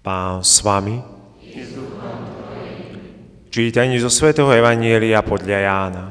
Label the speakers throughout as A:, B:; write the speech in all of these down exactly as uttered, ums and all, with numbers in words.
A: Pán s vami. Čítanie zo svätého Evanjelia podľa Jána.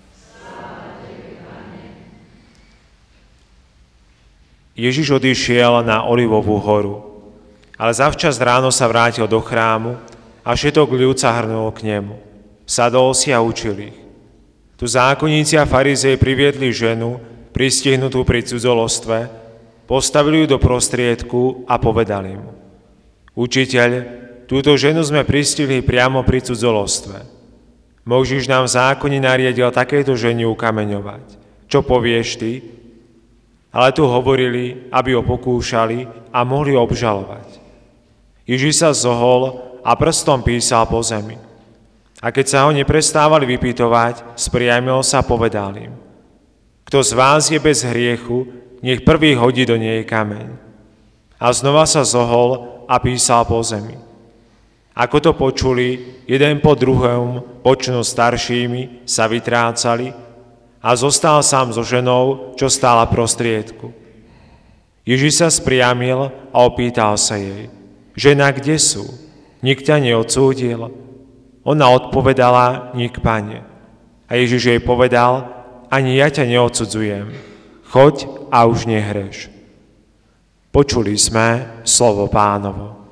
A: Ježiš odišiel na Olivovú horu, ale zavčas ráno sa vrátil do chrámu a všetok ľud sa hrnul k nemu. Sadol si a učil ich. Tu zákonníci a farizei priviedli ženu, pristihnutú pri cudzolostve, postavili ju do prostriedku a povedali mu: Učiteľ, túto ženu sme pristihli priamo pri cudzolostve. Mojžiš nám v zákone nariadil takéto ženy ukameňovať. Čo povieš ty? Ale tu hovorili, aby ho pokúšali a mohli obžalovať. Ježiš sa zohol a prstom písal po zemi. A keď sa ho neprestávali vypytovať, spriamil sa a povedal im: Kto z vás je bez hriechu, nech prvý hodí do nej kameň. A znova sa zohol a písal po zemi. Ako to počuli, jeden po druhom, počnú staršími, sa vytrácali a zostal sám so ženou, čo stála prostriedku. Ježiš sa spriamil a opýtal sa jej: Žena, kde sú? Nik ťa neodsúdil? Ona odpovedala: Nik, Pane. A Ježiš jej povedal: Ani ja ťa neodsudzujem. Choď a už nehreš. Počuli sme slovo Pánovo.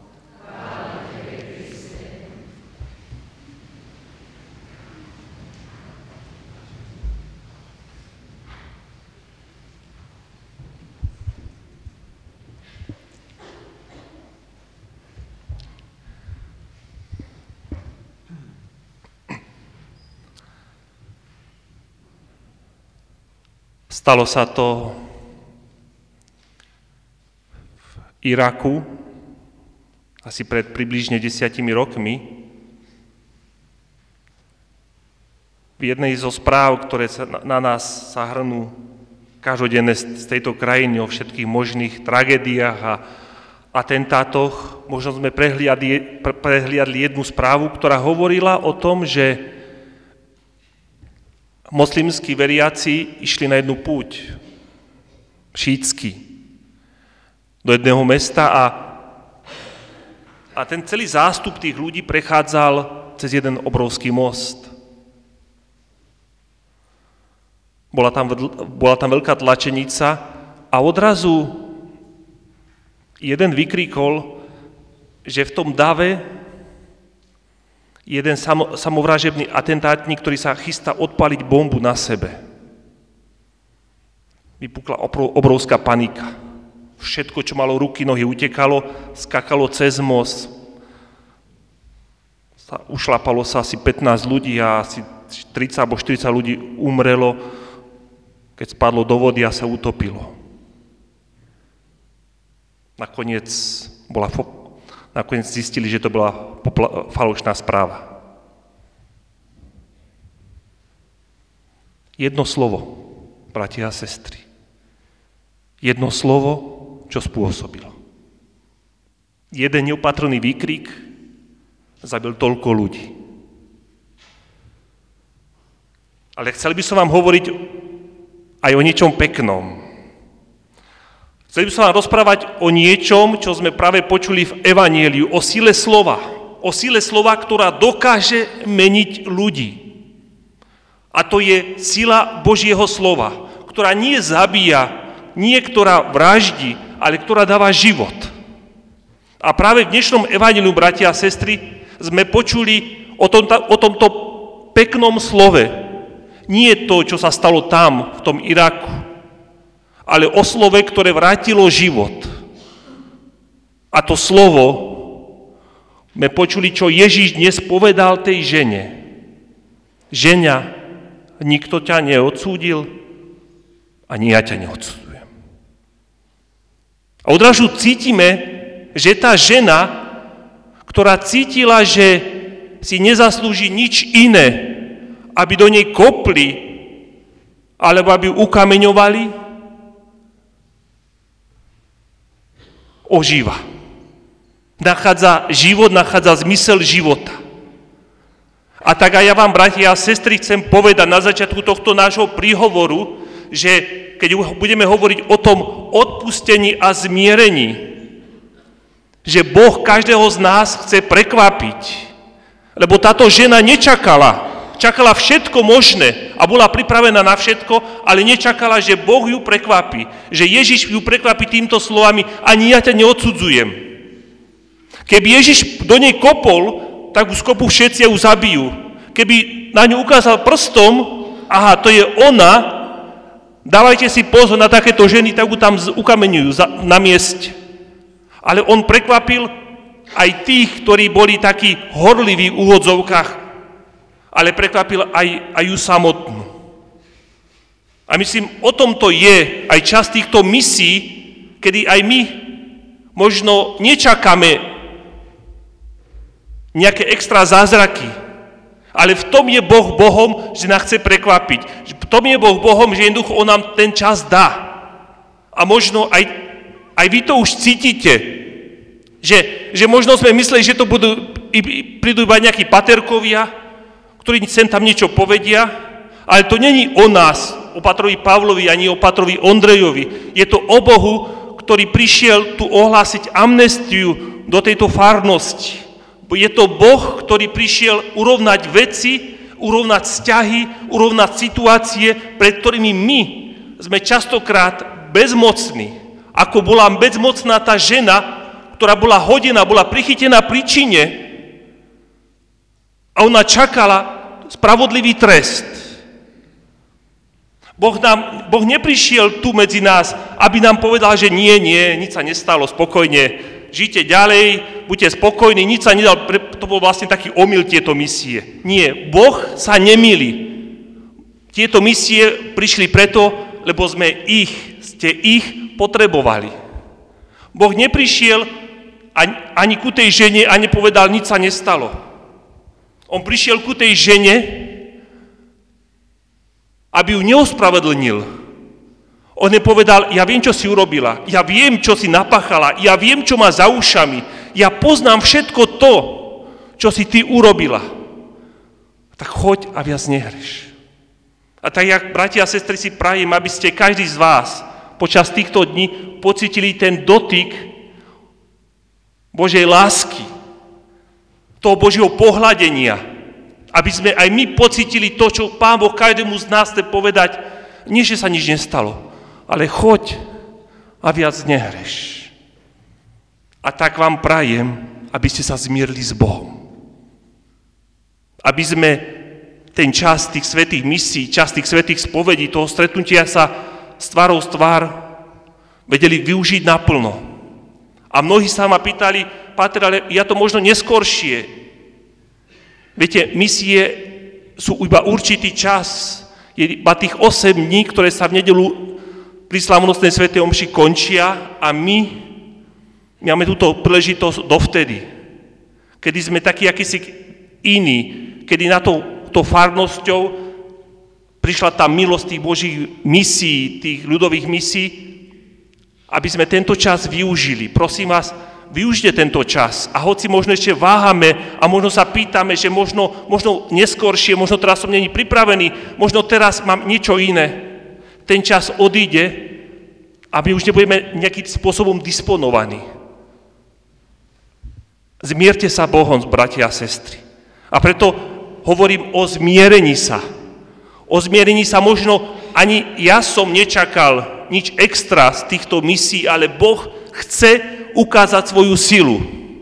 B: Stalo sa to v Iraku asi pred približne desiatimi rokmi. V jednej zo správ, ktoré sa na nás sa hrnú každodenne z tejto krajiny o všetkých možných tragédiách a atentátoch, možno sme prehliadli, prehliadli jednu správu, ktorá hovorila o tom, že moslimskí veriaci išli na jednu púť, šítsky, do jedného mesta a, a ten celý zástup tých ľudí prechádzal cez jeden obrovský most. Bola tam, bola tam veľká tlačenica a odrazu jeden vykríkol, že v tom dave jeden samo, samovražebný atentátnik, ktorý sa chystá odpaliť bombu na sebe. Vypukla obrovská panika. Všetko, čo malo ruky, nohy, utekalo, skakalo cez most. Ušlapalo sa asi pätnásť ľudí a asi tridsať alebo štyridsať ľudí umrelo, keď spadlo do vody a sa utopilo. Nakoniec, bola, nakoniec zistili, že to bola popla- falošná správa. Jedno slovo, bratia a sestry. Jedno slovo, čo spôsobilo. Jeden neopatrný výkrik zabil toľko ľudí. Ale chcel by som vám hovoriť aj o niečom peknom. Chcel by som vám rozprávať o niečom, čo sme práve počuli v Evanjeliu, o sile slova. O sile slova, ktorá dokáže meniť ľudí. A to je sila Božieho slova, ktorá nie zabíja, nie ktorá vraždí, ale ktorá dáva život. A práve v dnešnom evanjeliu, bratia a sestry, sme počuli o, tom, o tomto peknom slove. Nie to, čo sa stalo tam, v tom Iraku, ale o slove, ktoré vrátilo život. A to slovo sme počuli, čo Ježiš dnes povedal tej žene. Ženia, nikto ťa neodsúdil, ani ja ťa neodsúdil. A odrazu cítime, že tá žena, ktorá cítila, že si nezaslúži nič iné, aby do nej kopli, alebo aby ukameňovali, ožíva. Nachádza život, nachádza zmysel života. A tak aj ja vám, bratia a sestry, chcem povedať na začiatku tohto nášho príhovoru, že keď budeme hovoriť o tom odpustení a zmierení, že Boh každého z nás chce prekvapiť. Lebo táto žena nečakala. Čakala všetko možné a bola pripravená na všetko, ale nečakala, že Boh ju prekvapí. Že Ježiš ju prekvapí týmto slovami, ani ja ťa neodsudzujem. Keby Ježiš do nej kopol, tak ju skopu všetci ju zabijú. Keby na ňu ukázal prstom, aha, to je ona, dávajte si pozor na takéto ženy, tak ju tam ukameňujú na mieste. Ale on prekvapil aj tých, ktorí boli takí horliví v úvodzovkách, ale prekvapil aj, aj ju samotnú. A myslím, o tom to je aj časť týchto misií, kedy aj my možno nečakáme nejaké extra zázraky, ale v tom je Boh Bohom, že nás chce prekvapiť. V tom je Boh Bohom, že jednoducho on nám ten čas dá. A možno aj, aj vy to už cítite, že, že možno sme mysleli, že to budú, prídu iba nejakí paterkovia, ktorí sem tam niečo povedia, ale to není o nás, o Pátrovi Pavlovi, ani o Pátrovi Ondrejovi. Je to o Bohu, ktorý prišiel tu ohlásiť amnestiu do tejto farnosti. Je to Boh, ktorý prišiel urovnať veci, urovnať vzťahy, urovnať situácie, pred ktorými my sme častokrát bezmocní. Ako bola bezmocná tá žena, ktorá bola hodená, bola prichytená pri čine, a ona čakala spravodlivý trest. Boh, nám, boh neprišiel tu medzi nás, aby nám povedal, že nie, nie, nič sa nestalo, spokojne, žite ďalej, buďte spokojní, nič sa nedal, to bol vlastne taký omyl tieto misie. Nie, Boh sa nemýli. Tieto misie prišli preto, lebo sme ich, ste ich potrebovali. Boh neprišiel ani, ani ku tej žene a nepovedal, nič sa nestalo. On prišiel ku tej žene, aby ju neospravedlnil. On nepovedal, ja viem, čo si urobila, ja viem, čo si napáchala, ja viem, čo má za ušami, ja poznám všetko to, čo si ty urobila. Tak choď a viac nehreš. A tak, jak bratia a sestry, si prajem, aby ste každý z vás počas týchto dní pocítili ten dotyk Božej lásky, toho Božieho pohľadenia, aby sme aj my pocítili to, čo Pán Boh každému z nás chce povedať, nie, že sa nič nestalo, ale choď a viac nehreš. A tak vám prajem, aby ste sa zmierili s Bohom. Aby sme ten čas tých svätých misií, čas tých svätých spovedí, toho stretnutia sa s tvárou z tvár vedeli využiť naplno. A mnohí sa ma pýtali, Páter, ale ja to možno neskoršie. Viete, misie sú iba určitý čas, je iba tých osem dní, ktoré sa v nedeľu pri slávnostnej svätej omši končia a my máme túto príležitosť dovtedy, kedy sme takí akýsi iní, kedy na to, to farnosťou prišla tá milosť tých Božích misií, tých ľudových misií, aby sme tento čas využili. Prosím vás, využite tento čas. A hoci možno ešte váhame a možno sa pýtame, že možno, možno neskoršie, možno teraz som není pripravený, možno teraz mám niečo iné. Ten čas odíde a my už nebudeme nejakým spôsobom disponovaní. Zmierte sa Bohom, bratia a sestry. A preto hovorím o zmierení sa. O zmierení sa možno ani ja som nečakal nič extra z týchto misií, ale Boh chce ukázať svoju silu.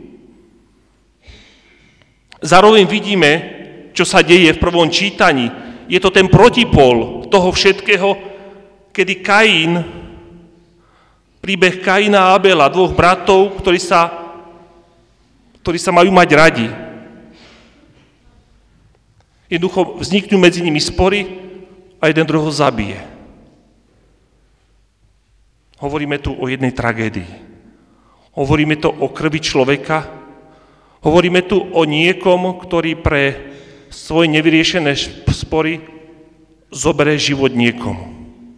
B: Zároveň vidíme, čo sa deje v prvom čítaní. Je to ten protipol toho všetkého, kedy Kain, príbeh Kaina a Abela, dvoch bratov, ktorí sa, ktorí sa majú mať radi. Jednoducho vzniknú medzi nimi spory a jeden druhého zabije. Hovoríme tu o jednej tragédii. Hovoríme tu o krvi človeka. Hovoríme tu o niekom, ktorý pre svoje nevyriešené spory zoberie život niekomu.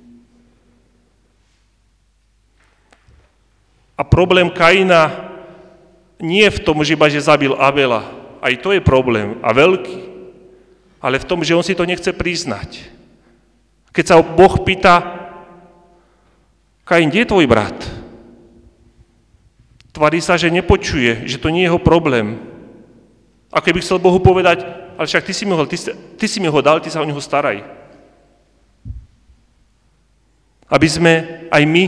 B: A problém Kaina nie je v tom, že iba že zabil Abela. Aj to je problém a veľký. Ale v tom, že on si to nechce priznať. Keď sa Boh pýta, Kain, kde je tvoj brat? Tvári sa, že nepočuje, že to nie je jeho problém. A keby chcel Bohu povedať, ale však ty si mi ho, ty, ty si mi ho dal, ty sa o neho staraj. Aby sme aj my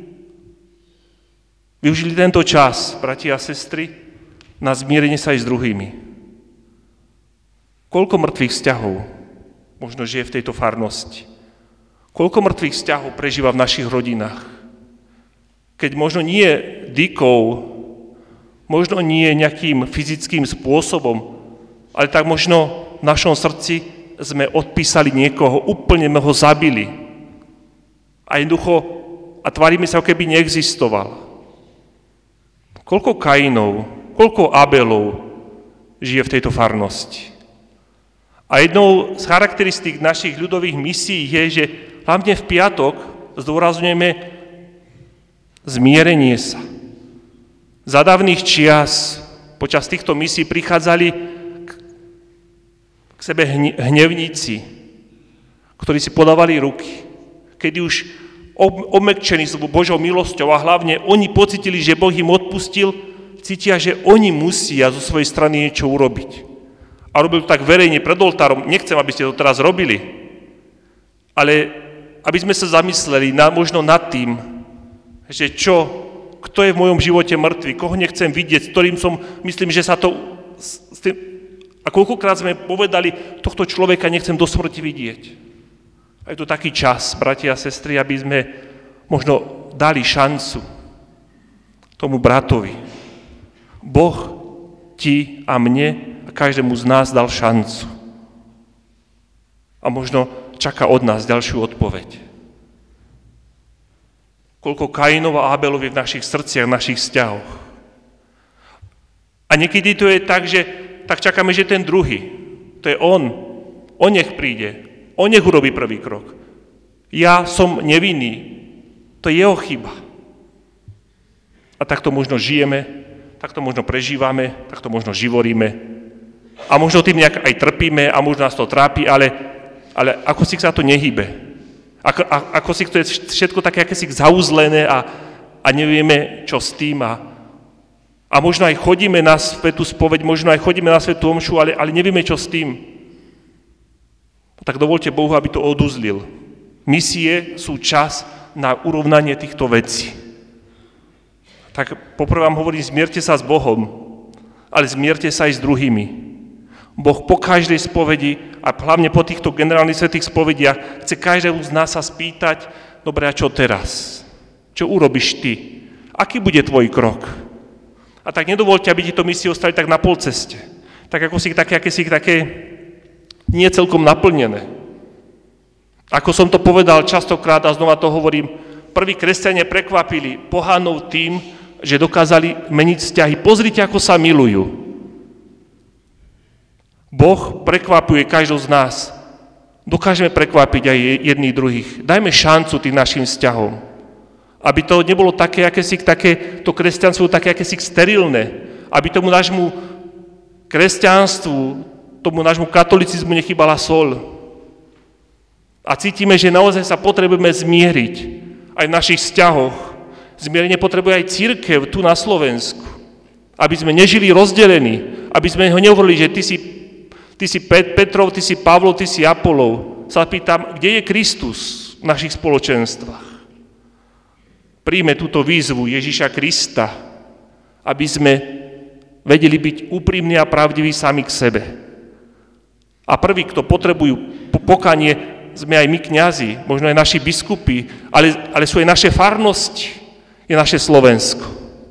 B: využili tento čas, bratia a sestry, na zmierenie sa aj s druhými. Koľko mŕtvych vzťahov možno žije v tejto farnosti? Koľko mŕtvych vzťahov prežíva v našich rodinách? Keď možno nie dykou, možno nie nejakým fyzickým spôsobom, ale tak možno v našom srdci sme odpísali niekoho, úplne sme ho zabili. A jednoducho, a tvárime sa, ako keby neexistoval. Koľko Kainov, koľko Abelov žije v tejto farnosti? A jednou z charakteristík našich ľudových misií je, že hlavne v piatok zdôrazňujeme zmierenie sa. Za dávnych čias počas týchto misií prichádzali k, k sebe hnevníci, ktorí si podávali ruky, kedy už obmekčení s Božou milosťou a hlavne oni pocitili, že Boh im odpustil, cítia, že oni musia zo svojej strany niečo urobiť. A robili to tak verejne pred oltárom. Nechcem, aby ste to teraz robili, ale aby sme sa zamysleli na, možno nad tým, že čo, kto je v mojom živote mŕtvy, koho nechcem vidieť, s ktorým som, myslím, že sa to... S tým, a koľkokrát sme povedali, tohto človeka nechcem do smrti vidieť. A je to taký čas, bratia a sestry, aby sme možno dali šancu tomu bratovi. Boh ti a mne a každému z nás dal šancu. A možno čaká od nás ďalšiu odpoveď. Koľko Kainov a Abelov je v našich srdciach, v našich vzťahoch. A niekedy to je tak, že tak čakáme, že ten druhý, to je on, on nech príde, on nech urobí prvý krok. Ja som nevinný, to je jeho chyba. A takto možno žijeme, takto možno prežívame, takto možno živoríme. A možno tým nejak aj trpíme a možno nás to trápi, ale, ale ako si sa to nehýbe. Ako, a, ako si to je všetko také akési zauzlené a, a nevieme, čo s tým. A, a možno aj chodíme na svätú spoveď, možno aj chodíme na svätú omšu, ale, ale nevieme, čo s tým. Tak dovolte Bohu, aby to oduzlil. Misie sú čas na urovnanie týchto vecí. Tak poprvé vám hovorím, zmierte sa s Bohom, ale zmierte sa aj s druhými. Boh po každej spovedi a hlavne po týchto generálnych svätých spovediach chce každému z nás sa spýtať, dobre, a čo teraz? Čo urobíš ty? Aký bude tvoj krok? A tak nedovolte, aby ti to misie ostali tak na polceste. Tak ako si také, aké si také nie celkom naplnené. Ako som to povedal častokrát a znova to hovorím, prví kresťania prekvapili pohánov tým, že dokázali meniť vzťahy. Pozrite, ako sa milujú. Boh prekvapuje každého z nás. Dokážeme prekvapiť aj jedných druhých. Dajme šancu tým našim vzťahom. Aby to nebolo také, akési, také, to kresťanstvo také, akési sterilné. Aby tomu nášmu kresťanstvu, tomu nášmu katolicizmu nechybala soľ. A cítime, že naozaj sa potrebujeme zmieriť aj v našich vzťahoch. Zmierenie potrebuje aj cirkev tu na Slovensku. Aby sme nežili rozdelení. Aby sme ho nehovorili, že ty si Ty si Petrov, ty si Pavlov, ty si Apolov. Sa pýtam, kde je Kristus v našich spoločenstvách? Príjme túto výzvu Ježiša Krista, aby sme vedeli byť úprimní a pravdiví sami k sebe. A prvý, kto potrebujú pokanie, sme aj my kňazi, možno aj naši biskupy, ale, ale sú aj naše farnosti, je naše Slovensko.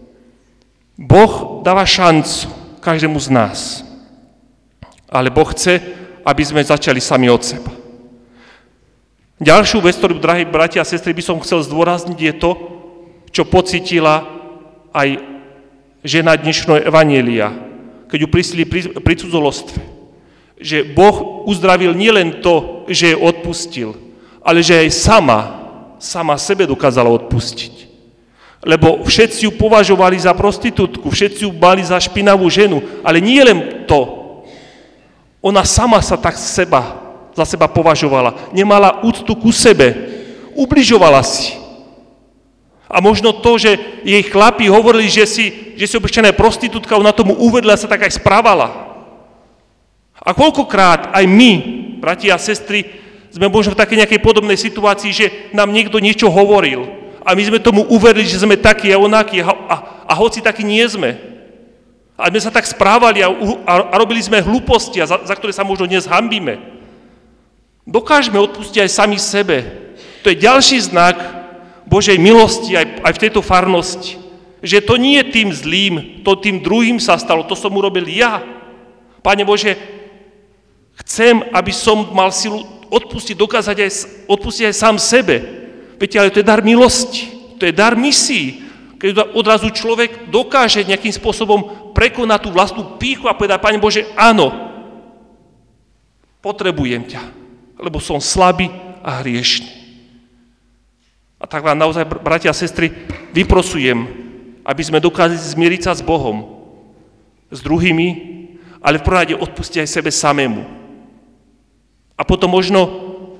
B: Boh dáva šancu každému z nás. Ale Boh chce, aby sme začali sami od seba. Ďalšiu vec, ktorú, drahí bratia a sestry, by som chcel zdôrazniť, je to, čo pocítila aj žena dnešného evanjelia, keď ju prisili pri, pri cudzolostve. Že Boh uzdravil nielen to, že jej odpustil, ale že aj sama, sama sebe dokázala odpustiť. Lebo všetci ju považovali za prostitútku, všetci ju bali za špinavú ženu, ale nie len to. Ona sama sa tak seba, za seba považovala. Nemala úctu ku sebe. Ubližovala si. A možno to, že jej chlapi hovorili, že si, že si obyčajná prostitútka, ona tomu uvedla a sa tak aj správala. A koľkokrát aj my, bratia a sestry, sme možno v takej nejakej podobnej situácii, že nám niekto niečo hovoril a my sme tomu uverili, že sme takí a onakí a, a, a hoci takí nie sme. A sme sa tak správali a, a, a robili sme hlúposti, za, za ktoré sa možno dnes hanbíme. Dokážeme odpustiť aj sami sebe. To je ďalší znak Božej milosti aj, aj v tejto farnosti. Že to nie je tým zlým, to tým druhým sa stalo, to som urobil ja. Pane Bože, chcem, aby som mal silu odpustiť, dokázať aj, odpustiť aj sám sebe. Viete, ale to je dar milosti, to je dar misií. Keď odrazu človek dokáže nejakým spôsobom prekonať tú vlastnú pýchu a povedať, Pane Bože, áno, potrebujem ťa, lebo som slabý a hriešný. A tak vám naozaj, bratia a sestry, vyprosujem, aby sme dokázali zmieriť sa s Bohom, s druhými, ale v prvom rade odpustiť aj sebe samému. A potom možno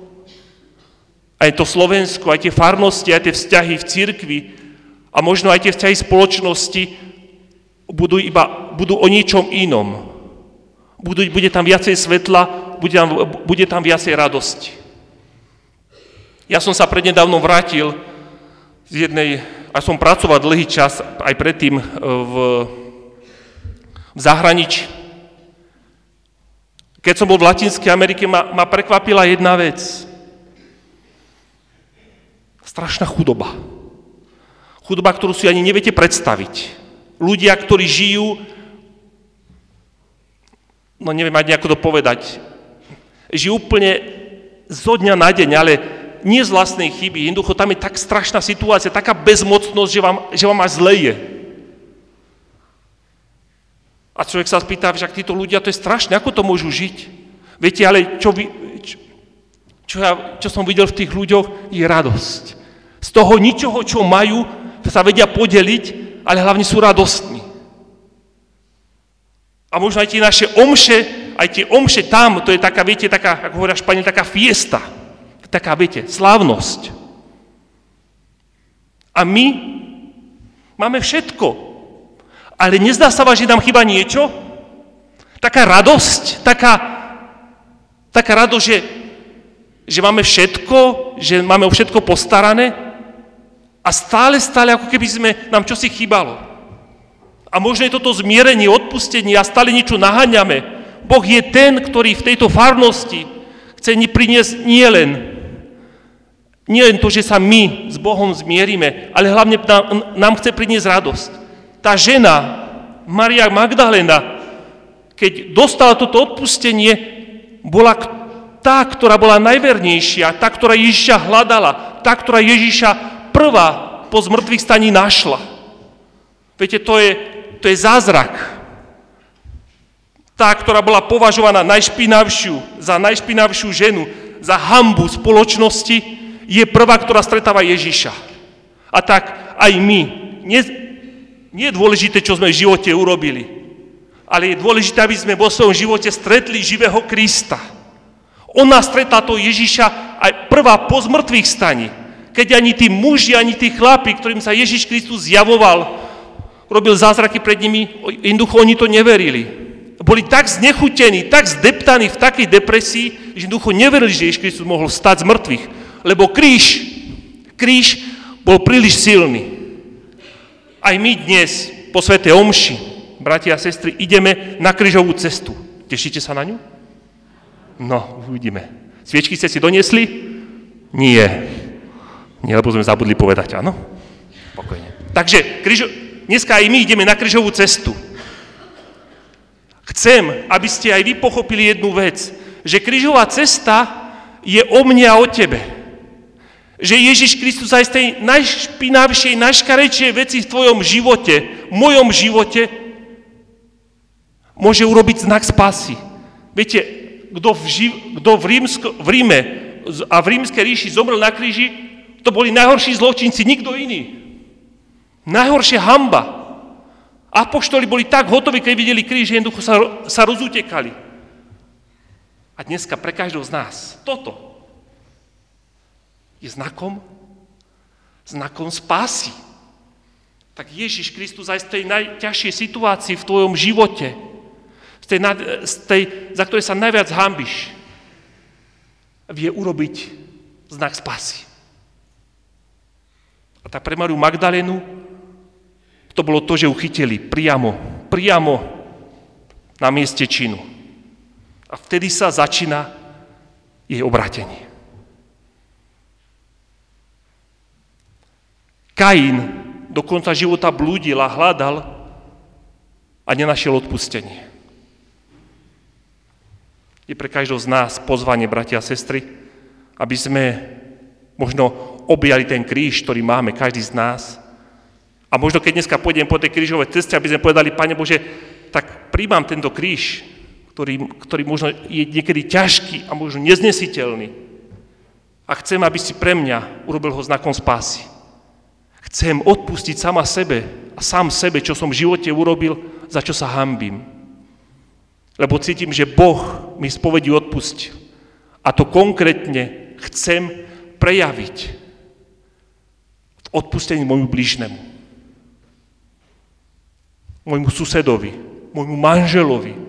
B: aj to Slovensko, aj tie farnosti, aj tie vzťahy v cirkvi a možno aj tie vzťahy spoločnosti budú, iba, budú o niečom inom. Budú, bude tam viacej svetla, bude tam, bude tam viacej radosti. Ja som sa prednedávnom vrátil z jednej, a som pracoval dlhý čas, aj predtým v, v zahraničí. Keď som bol v Latinskej Amerike, ma, ma prekvapila jedna vec. Strašná chudoba. Chudoba, ktorú si ani neviete predstaviť. Ľudia, ktorí žijú, no neviem ani ako to povedať, žijú úplne zo dňa na deň, ale nie z vlastnej chyby. Jednoducho tam je tak strašná situácia, taká bezmocnosť, že vám, že vám až zle je. A človek sa spýta, že ak títo ľudia, to je strašné, ako to môžu žiť? Viete, ale čo, vy, čo, čo, ja, čo som videl v tých ľuďoch, je radosť. Z toho ničoho, čo majú, sa vedia podeliť, ale hlavne sú radostní. A možno aj tie naše omše, aj tie omše tam, to je taká, viete, taká, ako hovoria Španieli, taká fiesta. Taká, viete, slávnosť. A my máme všetko. Ale nezdá sa vám, že nám chýba niečo? Taká radosť, taká, taká radosť, že, že máme všetko, že máme o všetko postarané a stále, stále, ako keby sme, nám čosi chýbalo. A možno je toto zmierenie, odpustenie a stále niečo naháňame. Boh je ten, ktorý v tejto farnosti chce priniesť nielen nie len to, že sa my s Bohom zmierime, ale hlavne nám, nám chce priniesť radosť. Tá žena, Mária Magdalena, keď dostala toto odpustenie, bola tá, ktorá bola najvernejšia, tá, ktorá Ježiša hľadala, tá, ktorá Ježiša prvá po zmrtvých staní našla. Viete, to je, to je zázrak. Tá, ktorá bola považovaná najšpinavšiu, za najšpinavšiu ženu, za hanbu spoločnosti, je prvá, ktorá stretáva Ježiša. A tak aj my. Nie, nie je dôležité, čo sme v živote urobili, ale je dôležité, aby sme vo svojom živote stretli živého Krista. Ona stretla toho Ježiša aj prvá po zmrtvých staní, keď ani tí muži, ani tí chlapi, ktorým sa Ježiš Kristus zjavoval, robil zázraky pred nimi, jednoducho oni to neverili. Boli tak znechutení, tak zdeptaní v takej depresii, že jednoducho neverili, že Ježiš Kristus mohol stať z mŕtvych. Lebo kríž, kríž bol príliš silný. Aj my dnes po svätej omši, bratia a sestry, ideme na krížovú cestu. Tešíte sa na ňu? No, uvidíme. Sviečky ste si doniesli? Nie. Nie, lebo sme zabudli povedať, áno? Pokojne. Takže krížo... dneska aj my ideme na krížovú cestu. Chcem, aby ste aj vy pochopili jednu vec, že krížová cesta je o mne a o tebe. Že Ježiš Kristus aj z tej najšpinavšej, najškarečšej veci v tvojom živote, v mojom živote, môže urobiť znak spásy. Viete, kto v, živ, kto v, Rímsko, v Ríme a v rímskej ríši zomrel na kríži, to boli najhorší zločinci, nikto iný. Najhoršia hanba. Apoštoli boli tak hotoví, keď videli kríž, že jednoducho sa, sa rozutekali. A dneska pre každého z nás toto je znakom, znakom spásy. Tak Ježiš Kristus aj z tej najťažšej situácii v tvojom živote, z tej, z tej, za ktorej sa najviac hanbíš, vie urobiť znak spásy. A tak pre Mariu Magdalénu to bolo to, že ju chytili priamo, priamo na mieste činu. A vtedy sa začína jej obrátenie. Kain do konca života blúdil a hľadal a nenašiel odpustenie. Je pre každého z nás pozvanie, bratia a sestry, aby sme možno objali ten kríž, ktorý máme, každý z nás. A možno keď dneska pôjdem po tej krížovej ceste, aby sme povedali, Pane Bože, tak príjmam tento kríž, ktorý, ktorý možno je niekedy ťažký a možno neznesiteľný. A chcem, aby si pre mňa urobil ho znakom spásy. Chcem odpustiť sama sebe a sám sebe, čo som v živote urobil, za čo sa hanbím. Lebo cítim, že Boh mi spovedí odpustil. A to konkrétne chcem prejaviť v odpustení môjmu blížnemu. Môjmu susedovi, môjmu manželovi.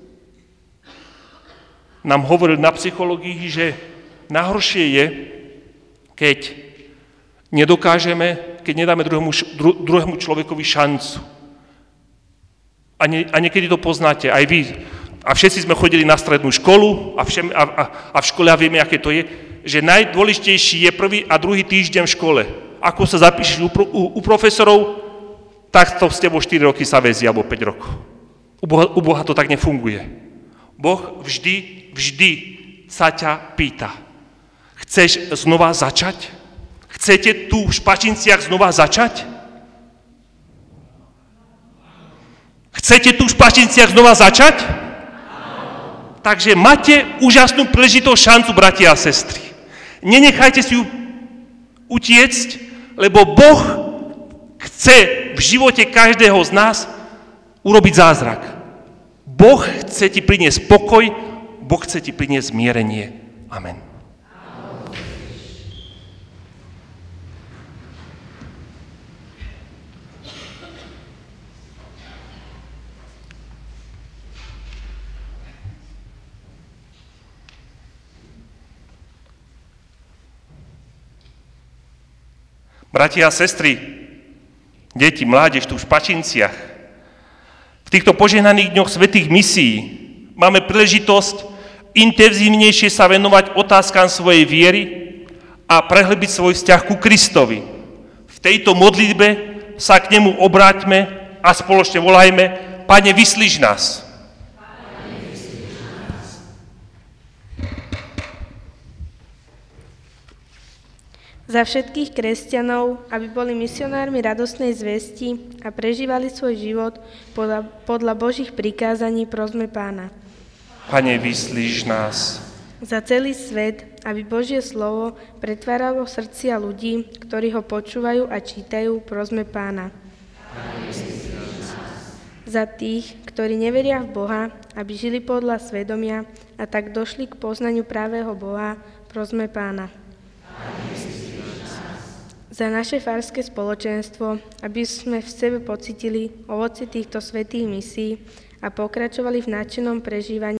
B: Nám hovoril na psychológii, že najhoršie je, keď nedokážeme, keď nedáme druhému, dru, druhému človekovi šancu. A, nie, a niekedy to poznáte, aj vy. A všetci sme chodili na strednú školu a, všem, a, a, a v škole a vieme, aké to je, že najdôležitejší je prvý a druhý týždeň v škole. Ako sa zapíšeš u, u, u profesorov, tak to s tebou štyri roky sa väzí, alebo päť rokov. U Boha, u Boha to tak nefunguje. Boh vždy, vždy sa ťa pýta. Chceš znova začať? Chcete tu v Špačinciach znova začať? Chcete tu v Špačinciach znova začať? Takže máte úžasnú príležitosť, šancu, bratia a sestry. Nenechajte si ju utiecť, lebo Boh chce v živote každého z nás urobiť zázrak. Boh chce ti priniesť pokoj, Boh chce ti priniesť zmierenie. Amen. Bratia a sestry, deti, mládež tu v Špačinciach, v týchto požehnaných dňoch svätých misií máme príležitosť intenzívnejšie sa venovať otázkam svojej viery a prehlbiť svoj vzťah ku Kristovi. V tejto modlitbe sa k nemu obráťme a spoločne volajme: Pane, vyslíš nás.
C: Za všetkých kresťanov, aby boli misionármi radostnej zvesti a prežívali svoj život podľa, podľa Božích prikázaní, prosme Pána.
B: Pane, vyslíš nás.
C: Za celý svet, aby Božie slovo pretváralo srdcia ľudí, ktorí ho počúvajú a čítajú, prosme Pána.
B: Pane, vyslíš nás.
C: Za tých, ktorí neveria v Boha, aby žili podľa svedomia a tak došli k poznaniu pravého Boha, prosme Pána.
B: Pane,
C: za naše farské spoločenstvo, aby sme v sebe pocítili ovocie týchto svätých misií a pokračovali v nadšenom prežívaní